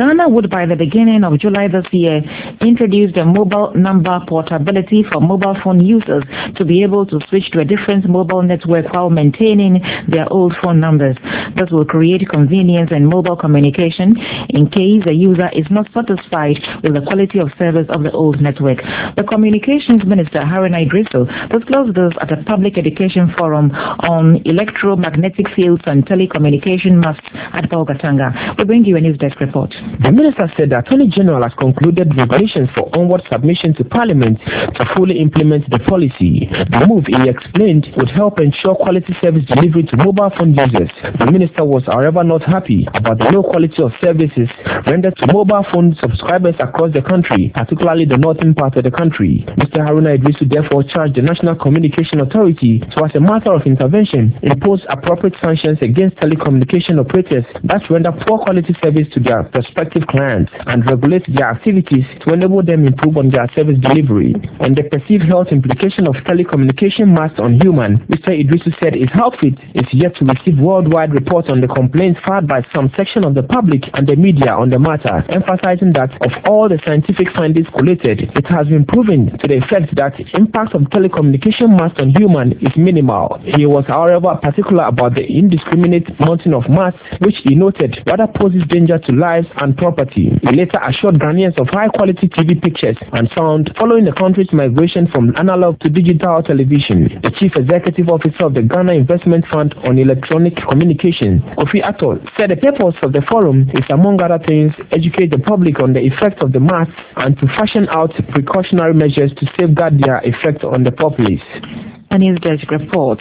Ghana would, by the beginning of July this year, introduce the mobile number portability for mobile phone users to be able to switch to a different mobile network while maintaining their old phone numbers. This will create convenience in mobile communication in case the user is not satisfied with the quality of service of the old network. The Communications Minister, Haruna Iddrisu, disclosed this at a public education forum on electromagnetic fields and telecommunication masts at Bolgatanga. We bring you a news desk report. The minister said the Attorney General has concluded regulations for onward submission to Parliament to fully implement the policy. The move, he explained, would help ensure quality service delivery to mobile phone users. The minister was, however, not happy about the low quality of services rendered to mobile phone subscribers across the country, particularly the northern part of the country. Mr. Haruna Iddrisu therefore charged the National Communication Authority to, as a matter of intervention, impose appropriate sanctions against telecommunication operators that render poor quality service to their prospective clients and regulate their activities to enable them improve on their service delivery. On the perceived health implication of telecommunication masts on human, Mr. Iddrisu said his outfit is yet to receive worldwide reports on the complaints filed by some section of the public and the media on the matter, emphasizing that of all the scientific findings collated, it has been proven to the effect that the impact of telecommunication masts on human is minimal. He was, however, particular about the indiscriminate mounting of masts, which he noted rather poses danger to lives and property. He later assured Ghanaians of high-quality TV pictures and sound following the country's migration from analog to digital television. The Chief Executive Officer of the Ghana Investment Fund on Electronic Communication, Kofi Atol, said the purpose of the forum is, among other things, educate the public on the effect of the masts and to fashion out precautionary measures to safeguard their effect on the populace. A news desk report.